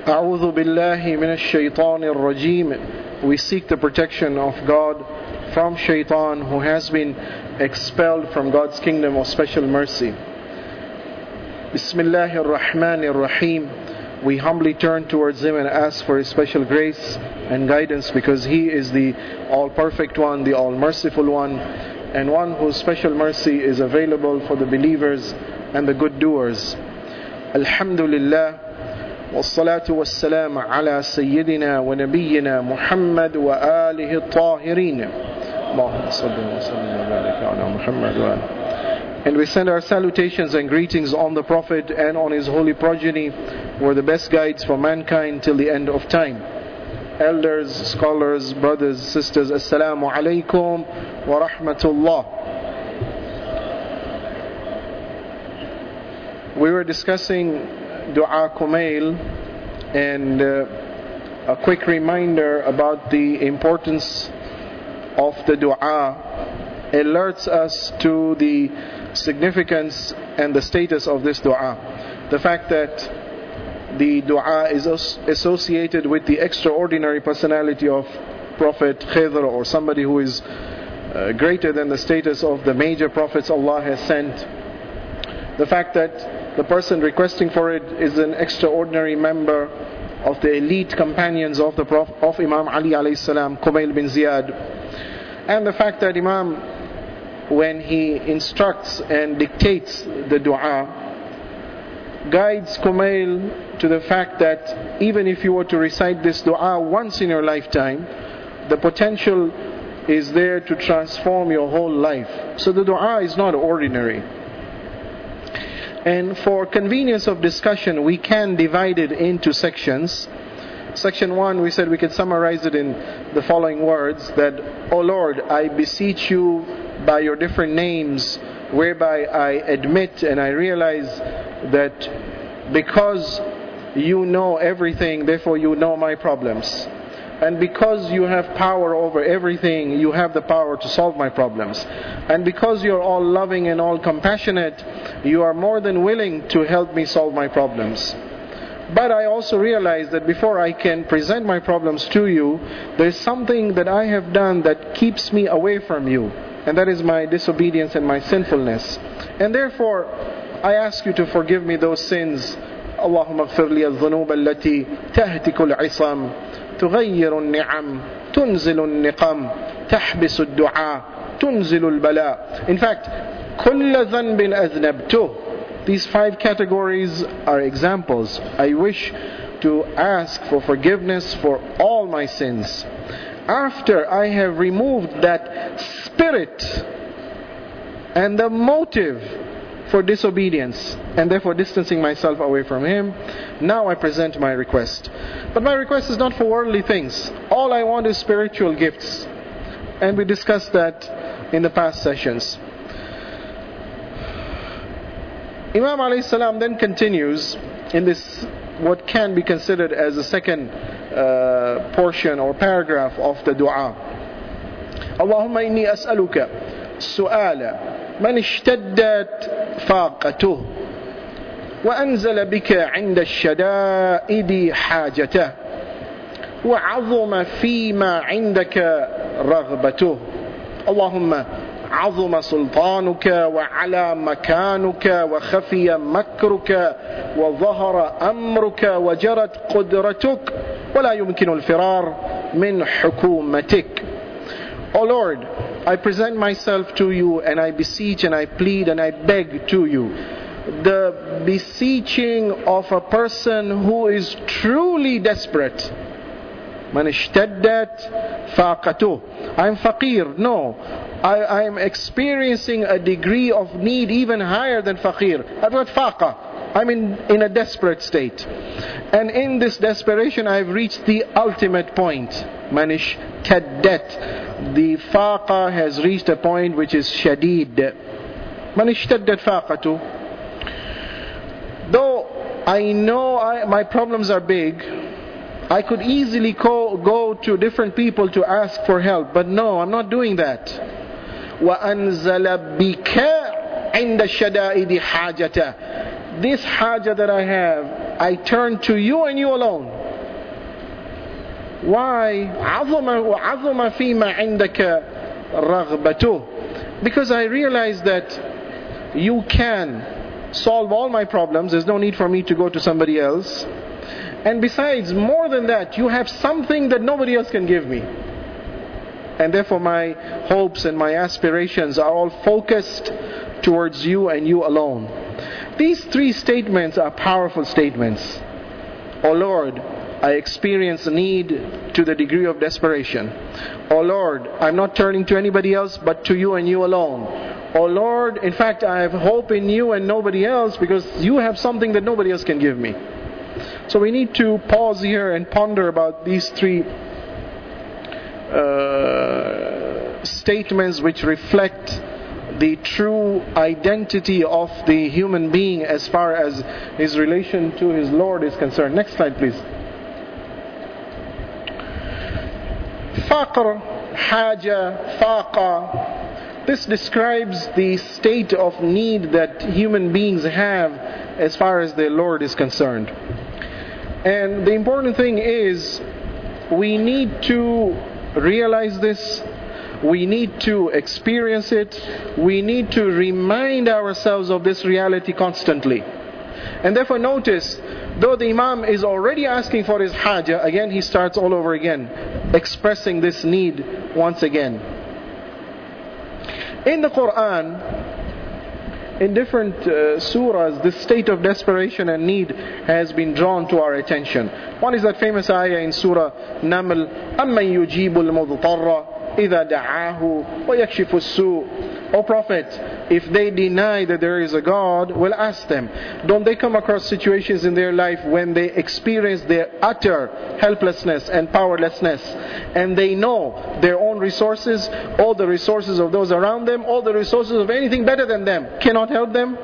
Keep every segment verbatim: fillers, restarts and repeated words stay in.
أعوذ بالله من الشيطان الرجيم. We seek the protection of God from shaitan who has been expelled from God's kingdom of special mercy. Bismillahir Rahmanir Rahim. We humbly turn towards Him and ask for His special grace and guidance, because He is the all-perfect one, the all-merciful one, and one whose special mercy is available for the believers and the good doers. Alhamdulillah. والصلاة والسلام على سيدنا ونبينا محمد وآله الطاهرين. اللهم صل وسلم وبارك على محمد وآله. And we send our salutations and greetings on the Prophet and on his holy progeny, who are the best guides for mankind till the end of time. Elders, scholars, brothers, sisters, Assalamu alaikum wa rahmatullah. We were discussing Dua Kumail, and uh, a quick reminder about the importance of the dua alerts us to the significance and the status of this dua. The fact that the dua is associated with the extraordinary personality of Prophet Khidr, or somebody who is uh, greater than the status of the major prophets Allah has sent. The fact that the person requesting for it is an extraordinary member of the elite companions of the Prophet, of Imam Ali alayhi salam, Kumail bin Ziyad. And the fact that Imam, when he instructs and dictates the dua, guides Kumail to the fact that even if you were to recite this dua once in your lifetime, the potential is there to transform your whole life. So the dua is not ordinary. And for convenience of discussion, we can divide it into sections. Section one, we said we could summarize it in the following words: that, O Lord, I beseech you by your different names, whereby I admit and I realize that because you know everything, therefore you know my problems. And because you have power over everything, you have the power to solve my problems. And because you're all loving and all compassionate, you are more than willing to help me solve my problems. But I also realize that before I can present my problems to you, there's something that I have done that keeps me away from you. And that is my disobedience and my sinfulness. And therefore, I ask you to forgive me those sins. Allahumma ighfir li al-dhunub allati tahtiku al-'isam, تغير النعم تنزل النقم تحبس الدعاء تنزل البلاء. In fact, كل ذنب أذنبته. These five categories are examples. I wish to ask for forgiveness for all my sins. After I have removed that spirit and the motive for disobedience, and therefore distancing myself away from Him, now I present my request. But my request is not for worldly things. All I want is spiritual gifts. And we discussed that in the past sessions. Imam alayhi salam then continues in this, what can be considered as the second uh, portion or paragraph of the dua. Allahumma inni as'aluka su'ala من اشتدت فاقته وأنزل بك عند الشدائد حاجته وعظم فيما عندك رغبته. اللهم عظم سلطانك وعلى مكانك وخفي مكرك وظهر أمرك وجرت قدرتك ولا يمكن الفرار من حكومتك. O Lord, I present myself to you, and I beseech and I plead and I beg to you. The beseeching of a person who is truly desperate. Man ishtaddat faqatuh. I'm faqir. No. I am experiencing a degree of need even higher than faqir. I've got faqa. I'm in, in a desperate state. And in this desperation I've reached the ultimate point. Man ishtaddat. The faqa has reached a point which is shadid. Man ishtaddat faqatu. Though I know I, my problems are big, I could easily go, go to different people to ask for help. But no, I'm not doing that. وَأَنزَلَ بِكَ عِنْدَ الشَّدَائِدِ حَاجَةً. This haja that I have, I turn to you and you alone. Why? عظم وعظم فيما عندك رغبته. Because I realize that you can solve all my problems. There's no need for me to go to somebody else. And besides, more than that, you have something that nobody else can give me. And therefore my hopes and my aspirations are all focused towards you and you alone. These three statements are powerful statements. O Lord, I experience need to the degree of desperation. O Lord, I'm not turning to anybody else but to you and you alone. O Lord, in fact, I have hope in you and nobody else because you have something that nobody else can give me. So we need to pause here and ponder about these three uh, statements which reflect the true identity of the human being as far as his relation to his Lord is concerned. Next slide, please. Faqr, haja, faqa. This describes the state of need that human beings have as far as their Lord is concerned. And the important thing is, we need to realize this. We need to experience it. We need to remind ourselves of this reality constantly. And therefore notice, though the Imam is already asking for his haja, again he starts all over again, expressing this need once again. In the Quran, in different uh, surahs, this state of desperation and need has been drawn to our attention. One is that famous ayah in Surah Naml, أَمَّنْ يُجِيبُ الْمُضْطَرَّ إِذَا دَعَاهُ وَيَكْشِفُ السُّوءَ. O Prophet, if they deny that there is a God, well, ask them, don't they come across situations in their life when they experience their utter helplessness and powerlessness, and they know their own resources, all the resources of those around them, all the resources of anything better than them cannot help them?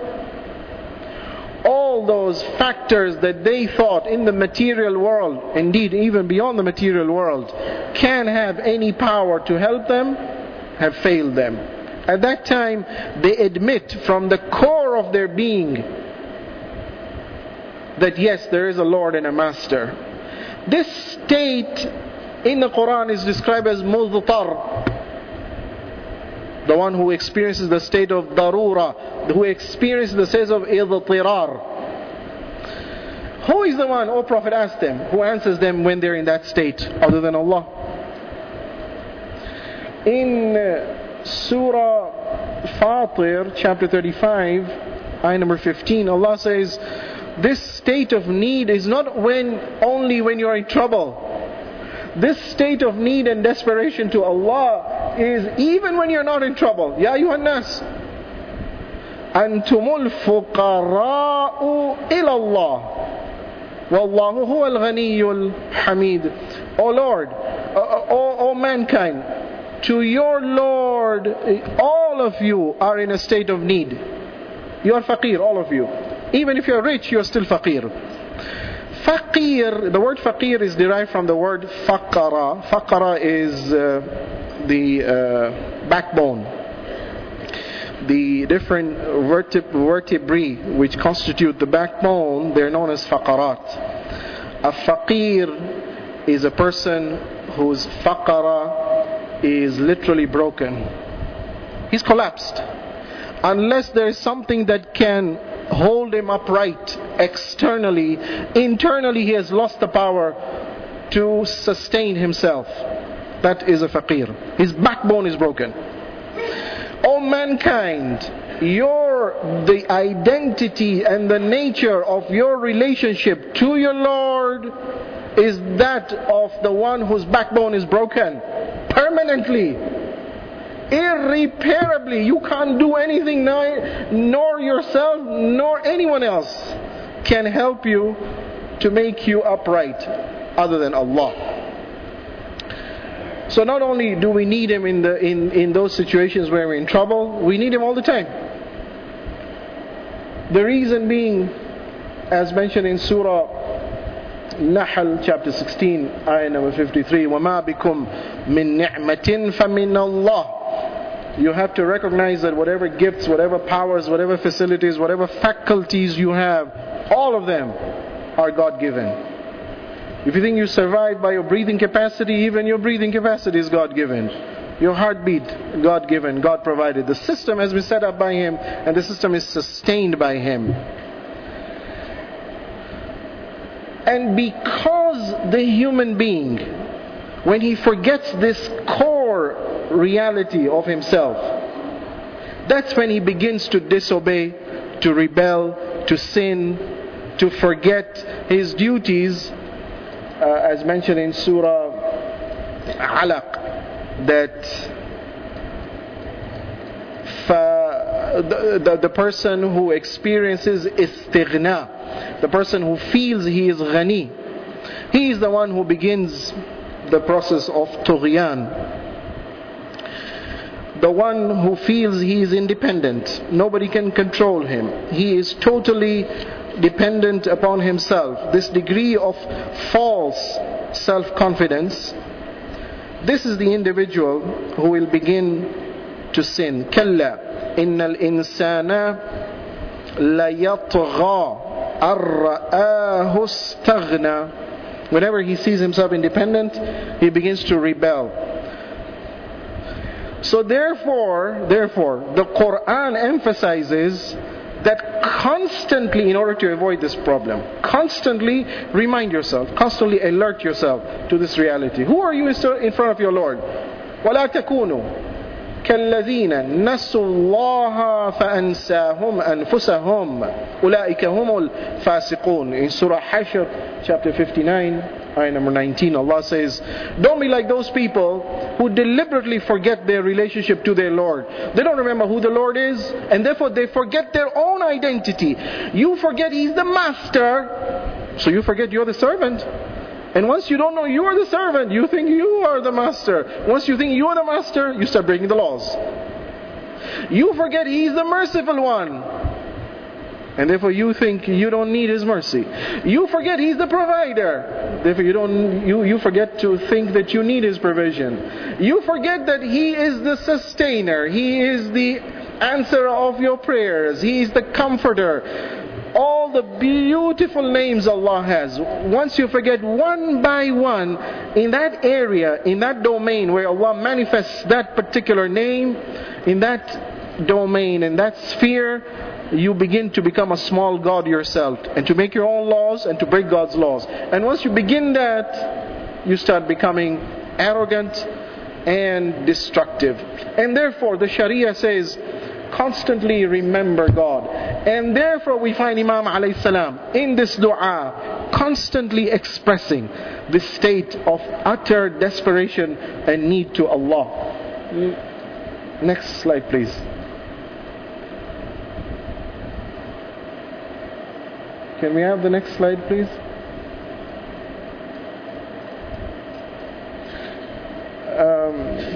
All those factors that they thought in the material world, indeed even beyond the material world, can have any power to help them, have failed them. At that time, they admit from the core of their being that yes, there is a Lord and a Master. This state in the Quran is described as mudtar, the one who experiences the state of darura, who experiences the state of idtirar. Who is the one, O Prophet, asked them, who answers them when they're in that state other than Allah? In uh, Surah Fatir, chapter thirty-five, ayah number fifteen, Allah says, this state of need is not when only when you are in trouble. This state of need and desperation to Allah is even when you're not in trouble. Ya ayyuhan nas, antumul fuqara'u ila Allah, wallahu huwal ghaniyyul hamid. O Lord, O, o mankind, to your Lord, all of you are in a state of need. You are faqir, all of you. Even if you're rich, you're still faqir. Faqir, the word faqir is derived from the word faqara. Faqara is uh, the uh, backbone. The different verteb- vertebrae which constitute the backbone, they're known as faqarat. A faqir is a person whose faqara is literally broken. He's collapsed. Unless there is something that can hold him upright externally, internally he has lost the power to sustain himself. That is a faqir. His backbone is broken. O mankind, your the identity and the nature of your relationship to your Lord is that of the one whose backbone is broken permanently, irreparably. You can't do anything, nor yourself nor anyone else can help you to make you upright other than Allah. So not only do we need Him in the in, in those situations where we're in trouble, we need Him all the time. The reason being, as mentioned in Surah Nahl chapter sixteen, ayah number fifty-three, وَمَا بِكُمْ مِن نِعْمَةٍ فَمِنَ اللَّهِ. You have to recognize that whatever gifts, whatever powers, whatever facilities, whatever faculties you have, all of them are God-given. If you think you survive by your breathing capacity, even your breathing capacity is God-given. Your heartbeat, God-given, God provided. The system has been set up by Him, and the system is sustained by Him. And because the human being, when he forgets this core reality of himself, that's when he begins to disobey, to rebel, to sin, to forget his duties, uh, as mentioned in Surah Alaq, that the, the, the person who experiences istighna, the person who feels he is ghani, he is the one who begins the process of tughyan. The one who feels he is independent, nobody can control him, he is totally dependent upon himself. This degree of false self-confidence, this is the individual who will begin to sin. Kalla innal insana layatgha ar-ra'ahu istaghna. Whenever he sees himself independent, he begins to rebel. So therefore, therefore, the Quran emphasizes that constantly, in order to avoid this problem, constantly remind yourself, constantly alert yourself to this reality. Who are you in front of your Lord? وَلَا تَكُونُوا كَالَّذِينَ نَسُوا اللَّهَ فَأَنْسَاهُمْ أَنفُسَهُمْ أُولَٰئِكَ هُمُ الْفَاسِقُونَ. In Surah Hashr, chapter fifty-nine, ayah number nineteen, Allah says, don't be like those people who deliberately forget their relationship to their Lord. They don't remember who the Lord is, and therefore they forget their own identity. You forget He's the master, so you forget you're the servant. And once you don't know you are the servant, you think you are the master. Once you think you are the master, you start breaking the laws. You forget He's the merciful one, and therefore you think you don't need His mercy. You forget He's the provider, therefore you don't you, you forget to think that you need His provision. You forget that He is the sustainer, He is the answer of your prayers, He is the comforter. All the beautiful names Allah has, once you forget one by one, in that area, in that domain where Allah manifests that particular name, in that domain, in that sphere, you begin to become a small God yourself, and to make your own laws and to break God's laws. And once you begin that, you start becoming arrogant and destructive. And therefore the Sharia says, constantly remember God. And therefore we find Imam alayhi salam in this dua constantly expressing this state of utter desperation and need to Allah. Next slide please. Can we have the next slide please? Um,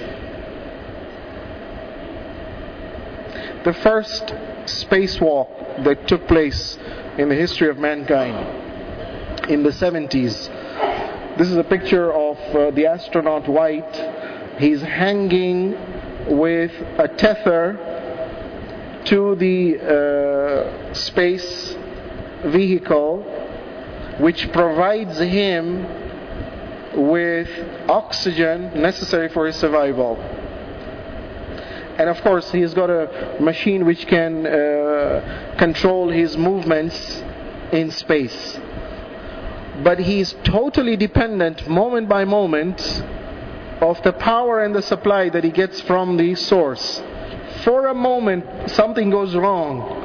the first spacewalk that took place in the history of mankind in the seventies. This is a picture of uh, the astronaut White. He's hanging with a tether to the uh, space vehicle, which provides him with oxygen necessary for his survival. And of course he's got a machine which can uh, control his movements in space. But he's totally dependent moment by moment of the power and the supply that he gets from the source. For a moment something goes wrong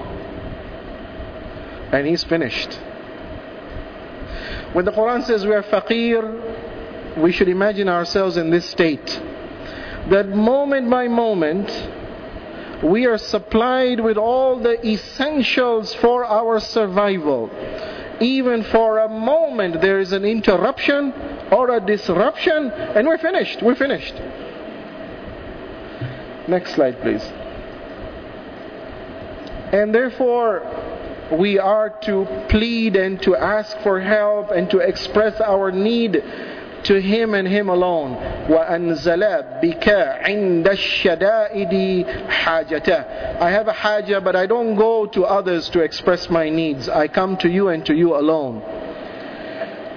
and he's finished. When the Quran says we are faqir, we should imagine ourselves in this state. That moment by moment we are supplied with all the essentials for our survival. Even for a moment there is an interruption or a disruption and we're finished, we're finished. Next slide please. And therefore we are to plead and to ask for help and to express our need to Him and Him alone. وَأَنزَلَ بِكَ عِنْدَ الشَّدَائِدِ حَاجَةً. I have a haja, but I don't go to others to express my needs. I come to you and to you alone.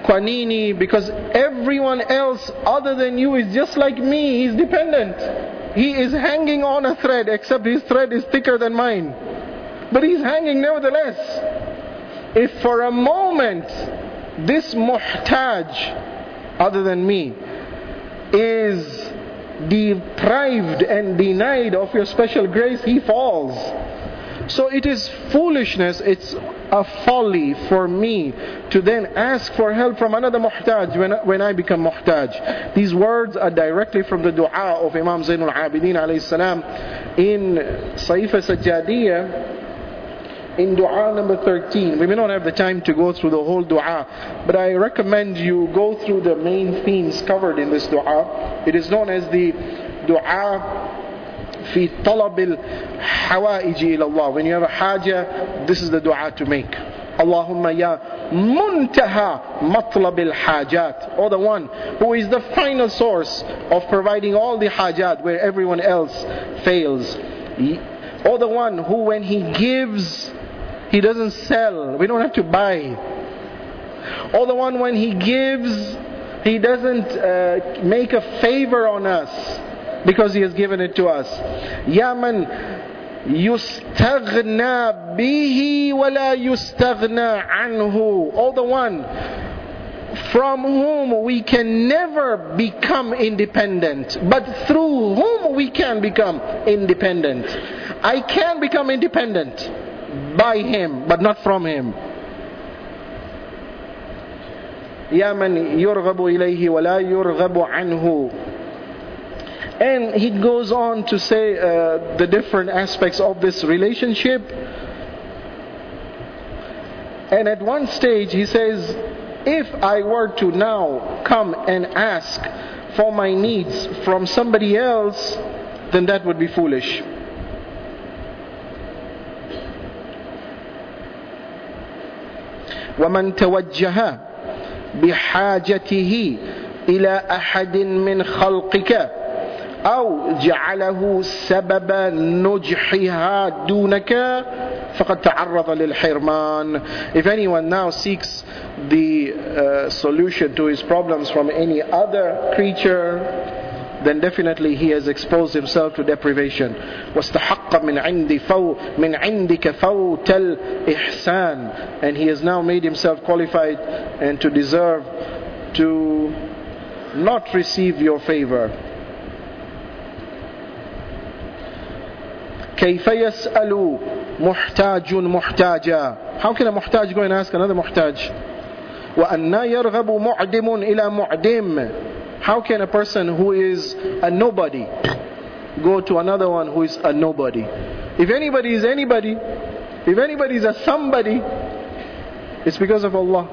Kwanini, because everyone else other than you is just like me. He's dependent. He is hanging on a thread, except his thread is thicker than mine. But he's hanging nevertheless. If for a moment this muhtaj, other than me, is deprived and denied of your special grace, he falls. So it is foolishness, it's a folly for me to then ask for help from another muhtaj when, when I become muhtaj. These words are directly from the dua of Imam Zainul Abidin alayhi salam in Saifa Sajjadiyah, in dua number thirteen. We may not have the time to go through the whole dua, but I recommend you go through the main themes covered in this dua. It is known as the dua في طلب الحوائج إلى الله. When you have a haja, this is the dua to make. Allahumma ya muntaha matlab al-hajat, or the one who is the final source of providing all the hajat where everyone else fails, or the one who when he gives, he doesn't sell, we don't have to buy, or the one when he gives, he doesn't uh, make a favor on us because he has given it to us. Ya man yustaghna bihi wa la yustaghna anhu, or the one from whom we can never become independent, but through whom we can become independent. I can become independent by him, but not from him. Ya man yurghabu ilayhi wa la yurghabu anhu. And he goes on to say uh, the different aspects of this relationship. And at one stage he says, if I were to now come and ask for my needs from somebody else, then that would be foolish. وَمَنْ تَوَجَّهَ بِحَاجَتِهِ إِلَى أَحَدٍ مِّنْ خَلْقِكَ أو جعله سبب نجحها دونك فقد تعرض للحرمان. If anyone now seeks the uh, solution to his problems from any other creature, then definitely he has exposed himself to deprivation. واستحق من عند فو من عندك فوت الإحسان, and he has now made himself qualified and to deserve to not receive your favor. كيف يسأل محتاج محتاجا? How can a muhtaj go and ask another muhtaj? وأنا يرغب معدم إلى معدم. How can a person who is a nobody go to another one who is a nobody? If anybody is anybody, if anybody is a somebody, it's because of Allah.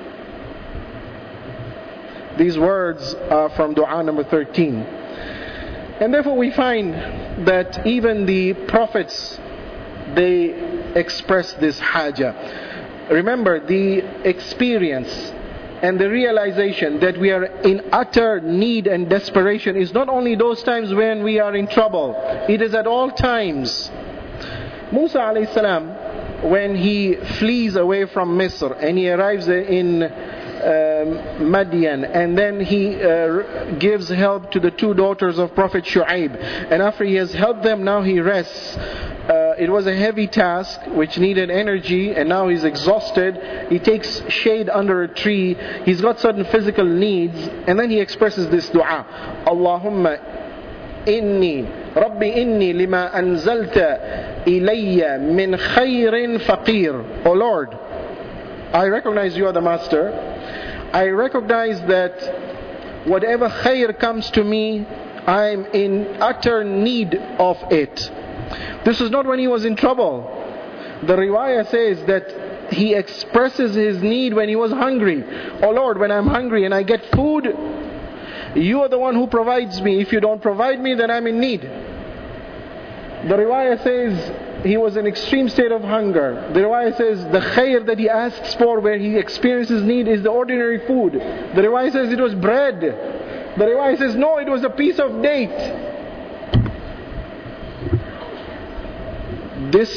These words are from dua number thirteen. And therefore we find that even the prophets, they express this haja. Remember, the experience and the realization that we are in utter need and desperation is not only those times when we are in trouble, it is at all times. Musa alayhi salam, when he flees away from Misr and he arrives in Um, Madian, and then he uh, gives help to the two daughters of Prophet Shu'aib, and after he has helped them, now he rests. Uh, it was a heavy task which needed energy, and now he's exhausted. He takes shade under a tree. He's got certain physical needs, and then he expresses this dua: Allahumma inni Rabbi inni lima anzalta ilayya min khayrin faqir. Oh Lord, I recognize you are the master. I recognize that whatever khair comes to me, I'm in utter need of it. This is not when he was in trouble. The riwayah says that he expresses his need when he was hungry. Oh Lord, when I'm hungry and I get food, you are the one who provides me. If you don't provide me, then I'm in need. The riwayah says he was in extreme state of hunger. The riwayah says the khair that he asks for where he experiences need is the ordinary food. The riwayah says it was bread. The riwayah says no, it was a piece of date. This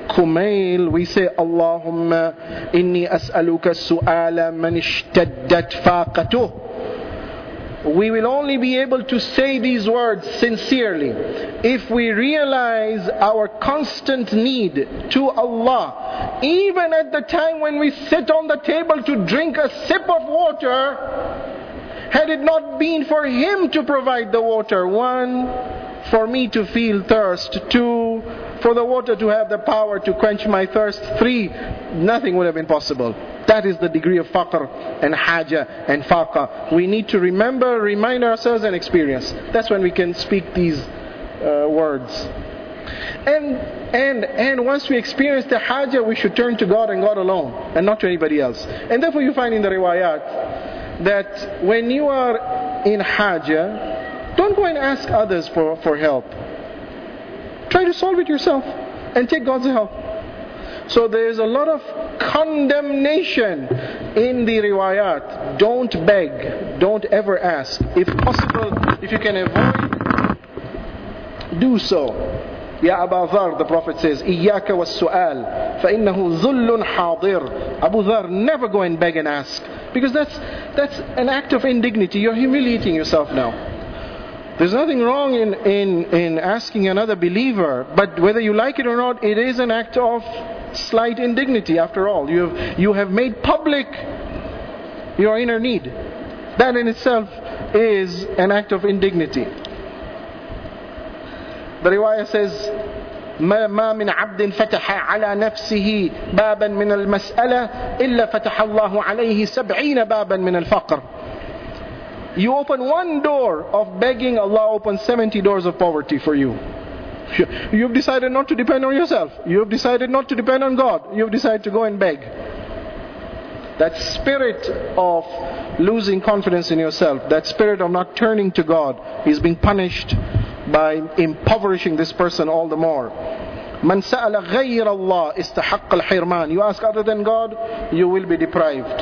Kumail, we say, Allahumma inni as'aluka su'ala man ishtaddat faqatuh. We will only be able to say these words sincerely if we realize our constant need to Allah. Even at the time when we sit on the table to drink a sip of water, had it not been for Him to provide the water, one, for me to feel thirst, two, for the water to have the power to quench my thirst, three, nothing would have been possible. That is the degree of faqr and haja and faqa. We need to remember, remind ourselves and experience. That's when we can speak these uh, words. And and and once we experience the haja, we should turn to God and God alone, and not to anybody else. And therefore you find in the riwayat that when you are in haja, don't go and ask others for, for help. Try to solve it yourself and take God's help. So there is a lot of condemnation in the riwayat. Don't beg. Don't ever ask. If possible, if you can avoid, do so. Ya Abu Dharr, the Prophet says, إِيَّاكَ وَالسُّؤَالِ فَإِنَّهُ ذُلٌّ حَاضِرٌ. Abu Dharr, never go and beg and ask. Because that's, that's an act of indignity. You're humiliating yourself now. There's nothing wrong in, in, in asking another believer, but whether you like it or not, it is an act of slight indignity after all. You have, you have made public your inner need. That in itself is an act of indignity. The riwayah says, ما ما من عبد فتح على نفسه بابا من المسألة إلا فتح الله عليه سبعين بابا من الفقر. You open one door of begging, Allah opens seventy doors of poverty for you. You've decided not to depend on yourself. You've decided not to depend on God. You've decided to go and beg. That spirit of losing confidence in yourself, that spirit of not turning to God, is being punished by impoverishing this person all the more. Man sa'ala ghayr Allah istahaqqa al-hirman. You ask other than God, you will be deprived.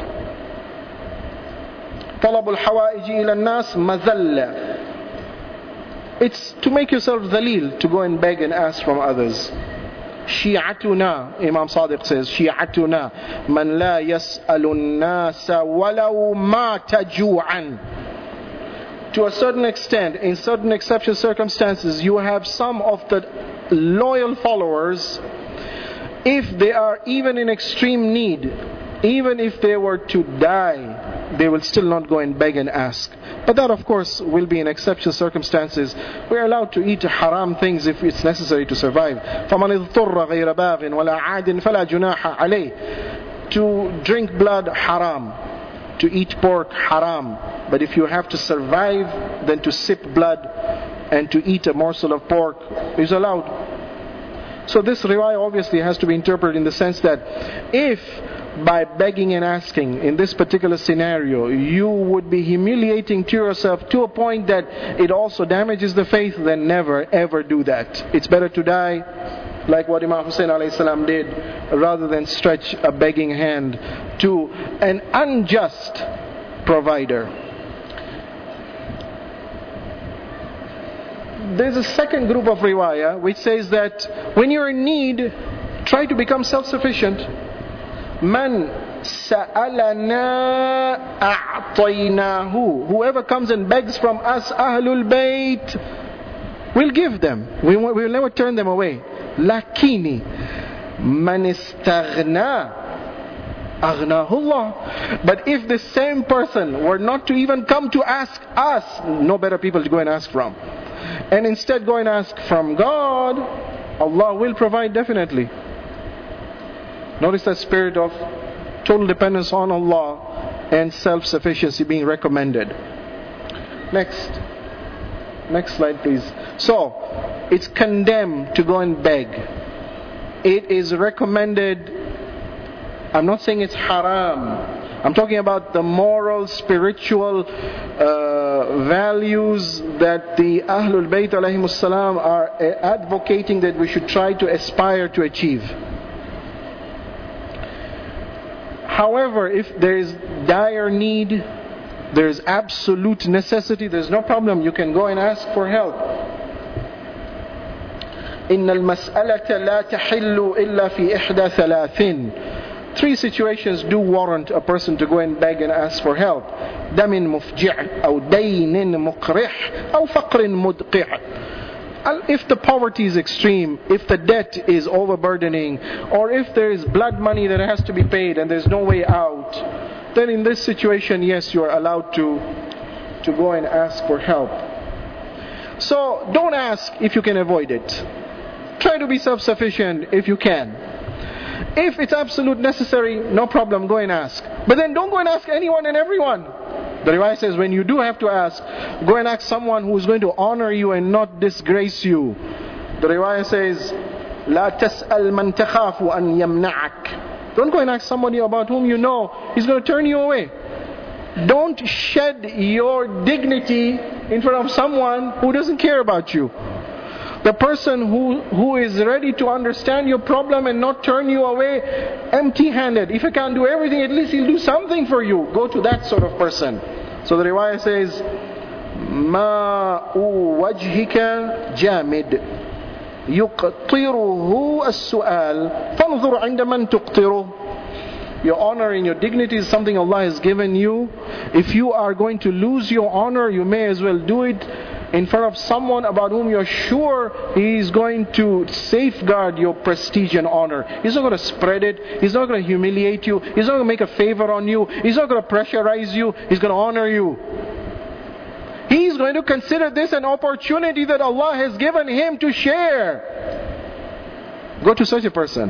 طلب الحوائج إلى الناس مذلة. It's to make yourself dhalil, to go and beg and ask from others. شيعتنا, Imam Sadiq says, شيعتنا من لا يسأل الناس ولو مات جوعا. To a certain extent, in certain exceptional circumstances, you have some of the loyal followers, if they are even in extreme need, even if they were to die, they will still not go and beg and ask. But that, of course, will be in exceptional circumstances. We are allowed to eat haram things if it's necessary to survive. فَمَنِ اضْطُرَّ غَيْرَ بَاغٍ وَلَا عَادٍ فَلَا جُنَاحَ عَلَيْهِ. To drink blood, haram. To eat pork, haram. But if you have to survive, then to sip blood and to eat a morsel of pork is allowed. So this riwayah obviously has to be interpreted in the sense that if by begging and asking in this particular scenario you would be humiliating to yourself to a point that it also damages the faith, then never ever do that. It's better to die like what Imam Hussein alayhi salam did, rather than stretch a begging hand to an unjust provider. There's a second group of riwayah which says that when you're in need, try to become self-sufficient. Man sa'alana a'taynahu. Whoever comes and begs from us, Ahlul Bayt, we'll give them. We will never turn them away. Lakini man istaghna aghnahu Allah. But if the same person were not to even come to ask us, no better people to go and ask from, and instead go and ask from God, Allah will provide definitely. Notice that spirit of total dependence on Allah and self-sufficiency being recommended. Next. Next slide, please. So, it's condemned to go and beg. It is recommended. I'm not saying it's haram. I'm talking about the moral, spiritual uh, values that the Ahlul Bayt alayhimus salam are advocating that we should try to aspire to achieve. However, if there is dire need, there is absolute necessity, there's no problem. You can go and ask for help. إن المسألة لا تحل إلا في إحدى ثلاثين. Three situations do warrant a person to go and beg and ask for help. دم مفجع أو دين مقرح أو فقر مدقع. If the poverty is extreme, if the debt is overburdening, or if there is blood money that has to be paid and there's no way out, then in this situation, yes, you are allowed to, to go and ask for help. So don't ask if you can avoid it. Try to be self-sufficient if you can. If it's absolute necessary, no problem, go and ask. But then don't go and ask anyone and everyone. The riwayah says when you do have to ask, go and ask someone who is going to honor you and not disgrace you. The riwayah says, لا تسأل من تخاف أن يمنعك. Don't go and ask somebody about whom you know he's going to turn you away. Don't shed your dignity in front of someone who doesn't care about you. The person who, who is ready to understand your problem and not turn you away empty-handed. If he can't do everything, at least he'll do something for you. Go to that sort of person. So the riwayah says, ماء وجهك جامد يقطره السؤال فانظر عند من تقطره. Your honor and your dignity is something Allah has given you. If you are going to lose your honor, you may as well do it in front of someone about whom you're sure he is going to safeguard your prestige and honor. He's not going to spread it. He's not going to humiliate you. He's not going to make a favor on you. He's not going to pressurize you. He's going to honor you. He's going to consider this an opportunity that Allah has given him to share. Go to such a person.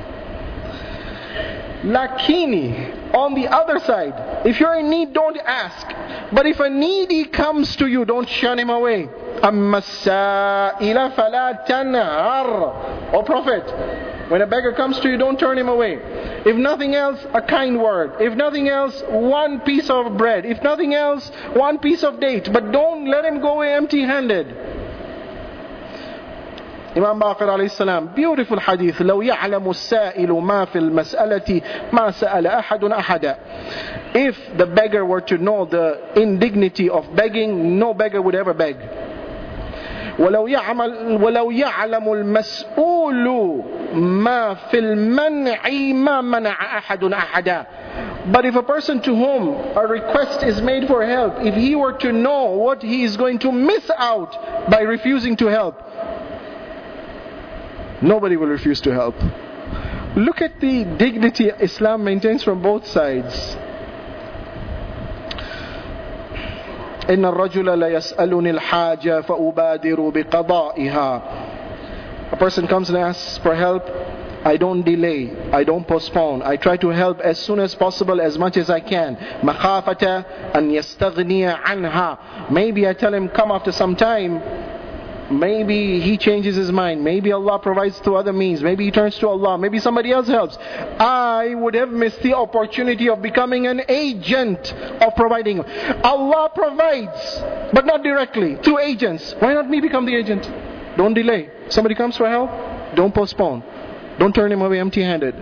Lakini, on the other side, if you're in need, don't ask. But if a needy comes to you, don't shun him away. أَمَّا السَّائِلَ فَلَا تَنْهَرْ. O Prophet, when a beggar comes to you, don't turn him away. If nothing else, a kind word. If nothing else, one piece of bread. If nothing else, one piece of date. But don't let him go away empty-handed. Imam Baqir alayhi salam, beautiful hadith. لو يعلم السائل ما في المسألة ما سأل أحد أحدا. If the beggar were to know the indignity of begging, no beggar would ever beg. ولو يعلم ولو يعلم المسؤول ما في المنع ما منع أحد أحدا. But if a person to whom a request is made for help, if he were to know what he is going to miss out by refusing to help, nobody will refuse to help. Look at the dignity Islam maintains from both sides. إن الرجل لا يسألني الحاجة فأبادر بقضائها. A person comes and asks for help, I don't delay, I don't postpone. I try to help as soon as possible, as much as I can. مخافة أن يستغني عنها. Maybe I tell him come after some time. Maybe he changes his mind. Maybe Allah provides through other means. Maybe he turns to Allah. Maybe somebody else helps. I would have missed the opportunity of becoming an agent of providing. Allah provides, but not directly, through agents. Why not me become the agent? Don't delay. Somebody comes for help, don't postpone. Don't turn him away empty-handed.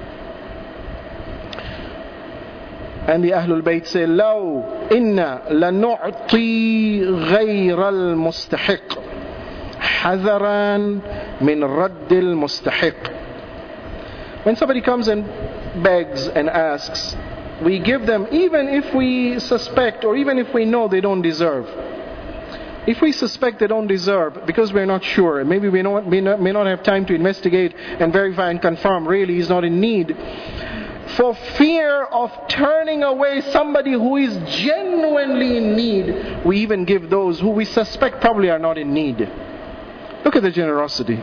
And the Ahlul Bayt say, لو إنا لنعطي غير المستحق حذرا من رد المستحق. When somebody comes and begs and asks, we give them even if we suspect or even if we know they don't deserve. If we suspect they don't deserve because we're not sure, maybe we not, may, not, may not have time to investigate and verify and confirm really he's not in need, for fear of turning away somebody who is genuinely in need, we even give those who we suspect probably are not in need. Look at the generosity.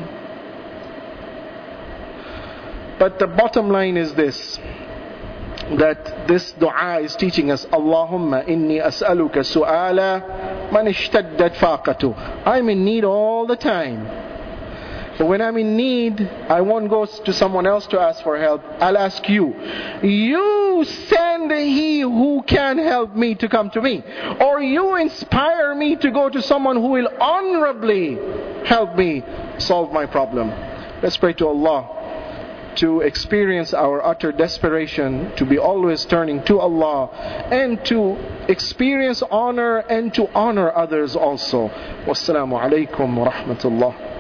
But the bottom line is this, that this dua is teaching us, Allahumma inni as'aluka su'ala man ishtaddat faqatu. I'm in need all the time. But when I'm in need, I won't go to someone else to ask for help. I'll ask you. You send he who can help me to come to me. Or you inspire me to go to someone who will honorably help me solve my problem. Let's pray to Allah to experience our utter desperation, to be always turning to Allah, and to experience honor and to honor others also. Wassalamu alaikum wa rahmatullah.